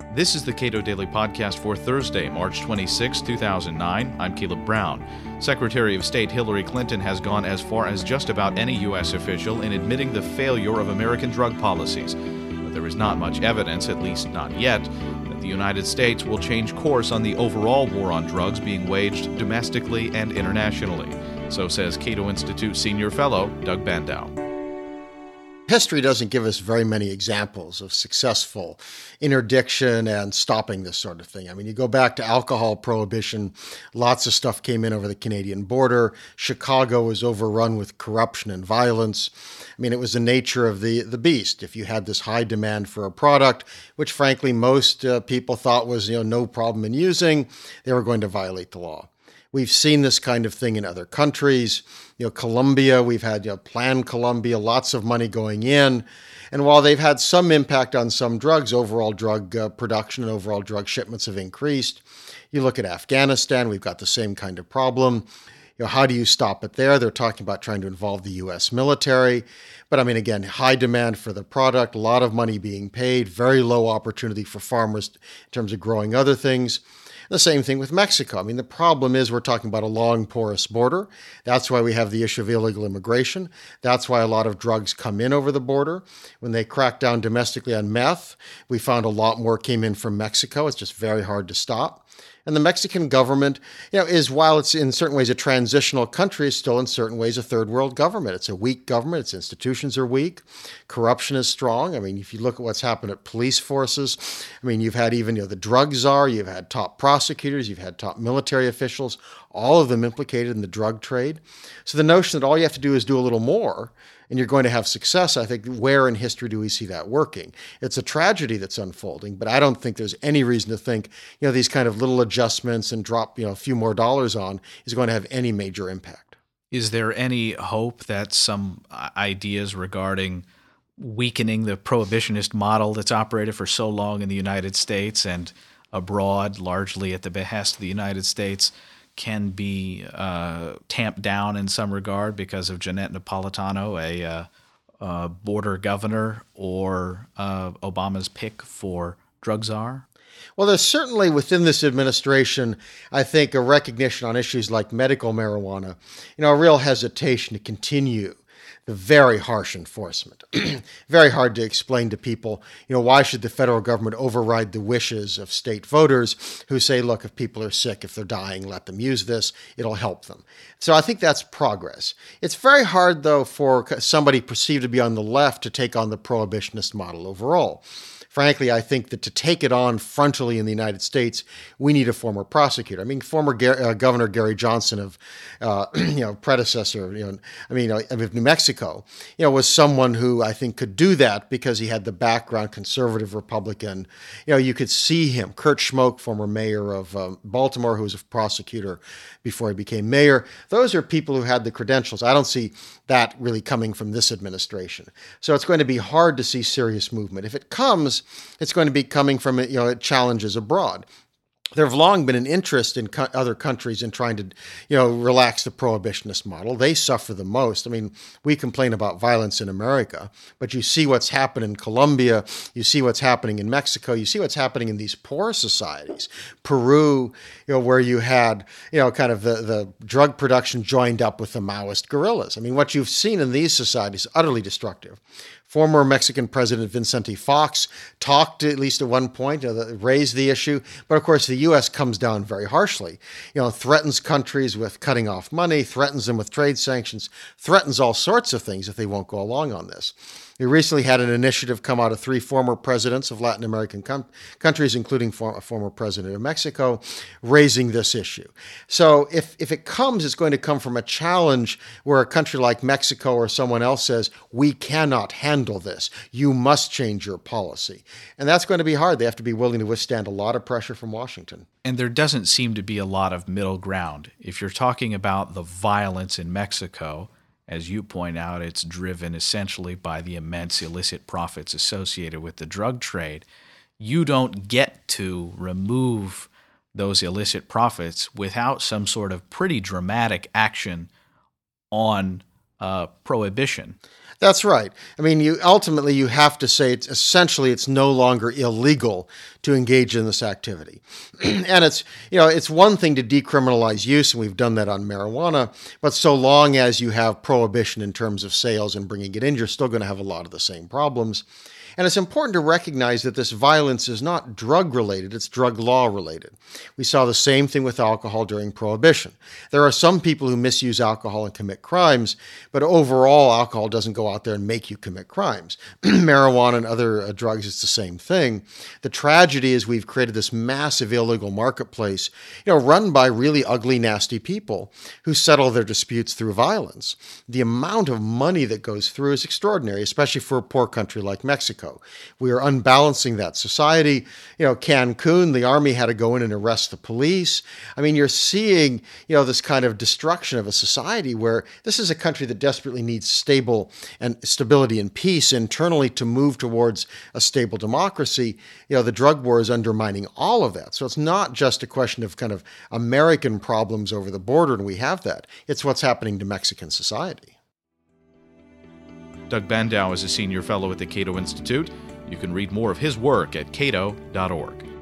This is the Cato Daily Podcast for Thursday, March 26, 2009. I'm Caleb Brown. Secretary of State Hillary Clinton has gone as far as just about any U.S. official in admitting the failure of American drug policies. But there is not much evidence, at least not yet, that the United States will change course on the overall war on drugs being waged domestically and internationally. So says Cato Institute Senior Fellow Doug Bandow. History doesn't give us very many examples of successful interdiction and stopping this sort of thing. I mean, you go back to alcohol prohibition, lots of stuff came in over the Canadian border. Chicago was overrun with corruption and violence. I mean, it was the nature of the beast. If you had this high demand for a product, which frankly most people thought was no problem in using, they were going to violate the law. We've seen this kind of thing in other countries. Colombia, we've had Plan Colombia, lots of money going in. And while they've had some impact on some drugs, overall drug production and overall drug shipments have increased. You look at Afghanistan, we've got the same kind of problem. How do you stop it there? They're talking about trying to involve the U.S. military. But I mean, again, high demand for the product, a lot of money being paid, very low opportunity for farmers in terms of growing other things. The same thing with Mexico. I mean, the problem is we're talking about a long, porous border. That's why we have the issue of illegal immigration. That's why a lot of drugs come in over the border. When they cracked down domestically on meth, we found a lot more came in from Mexico. It's just very hard to stop. And the Mexican government, is, while it's in certain ways a transitional country, is still in certain ways a third world government. It's a weak government. Its institutions are weak. Corruption is strong. I mean, if you look at what's happened at police forces, I mean, you've had even the drug czar, you've had top prosecutors, you've had top military officials, all of them implicated in the drug trade. So the notion that all you have to do is do a little more and you're going to have success, I think, where in history do we see that working? It's a tragedy that's unfolding, but I don't think there's any reason to think, these kind of little adjustments and drop, a few more dollars on is going to have any major impact. Is there any hope that some ideas regarding weakening the prohibitionist model that's operated for so long in the United States and abroad, largely at the behest of the United States, can be tamped down in some regard because of Jeanette Napolitano, a border governor, or Obama's pick for drug czar? Well, there's certainly within this administration, I think, a recognition on issues like medical marijuana, a real hesitation to continue the very harsh enforcement. Very hard to explain to people, why should the federal government override the wishes of state voters who say, look, if people are sick, if they're dying, let them use this, it'll help them. So I think that's progress. It's very hard, though, for somebody perceived to be on the left to take on the prohibitionist model overall. Frankly, I think that to take it on frontally in the United States, we need a former prosecutor. I mean, former Governor Gary Johnson of, predecessor, of New Mexico, was someone who I think could do that because he had the background, conservative Republican. You could see him. Kurt Schmoke, former mayor of Baltimore, who was a prosecutor before he became mayor. Those are people who had the credentials. I don't see that really coming from this administration. So it's going to be hard to see serious movement. If it comes, it's going to be coming from challenges abroad. There have long been an interest in other countries in trying to, relax the prohibitionist model. They suffer the most. I mean, we complain about violence in America, but you see what's happened in Colombia. You see what's happening in Mexico. You see what's happening in these poor societies. Peru, where you had, kind of the drug production joined up with the Maoist guerrillas. I mean, what you've seen in these societies is utterly destructive. Former Mexican President Vicente Fox talked, at least at one point, raised the issue. But of course, the U.S. comes down very harshly, threatens countries with cutting off money, threatens them with trade sanctions, threatens all sorts of things if they won't go along on this. We recently had an initiative come out of 3 former presidents of Latin American countries, including a former president of Mexico, raising this issue. So if it comes, it's going to come from a challenge where a country like Mexico or someone else says, we cannot handle this. You must change your policy. And that's going to be hard. They have to be willing to withstand a lot of pressure from Washington. And there doesn't seem to be a lot of middle ground. If you're talking about the violence in Mexico, as you point out, it's driven essentially by the immense illicit profits associated with the drug trade. You don't get to remove those illicit profits without some sort of pretty dramatic action on prohibition. That's right. I mean, you have to say it's no longer illegal to engage in this activity. And it's one thing to decriminalize use, and we've done that on marijuana, but so long as you have prohibition in terms of sales and bringing it in, you're still going to have a lot of the same problems. And it's important to recognize that this violence is not drug-related, it's drug law-related. We saw the same thing with alcohol during Prohibition. There are some people who misuse alcohol and commit crimes, but overall, alcohol doesn't go out there and make you commit crimes. Marijuana and other drugs, it's the same thing. The tragedy is we've created this massive illegal marketplace, run by really ugly, nasty people who settle their disputes through violence. The amount of money that goes through is extraordinary, especially for a poor country like Mexico. We are unbalancing that society. Cancun, the army had to go in and arrest the police. I mean, you're seeing, this kind of destruction of a society where this is a country that desperately needs stability and peace internally to move towards a stable democracy. The drug war is undermining all of that. So it's not just a question of kind of American problems over the border, and we have that. It's what's happening to Mexican society. Doug Bandow is a senior fellow at the Cato Institute. You can read more of his work at cato.org.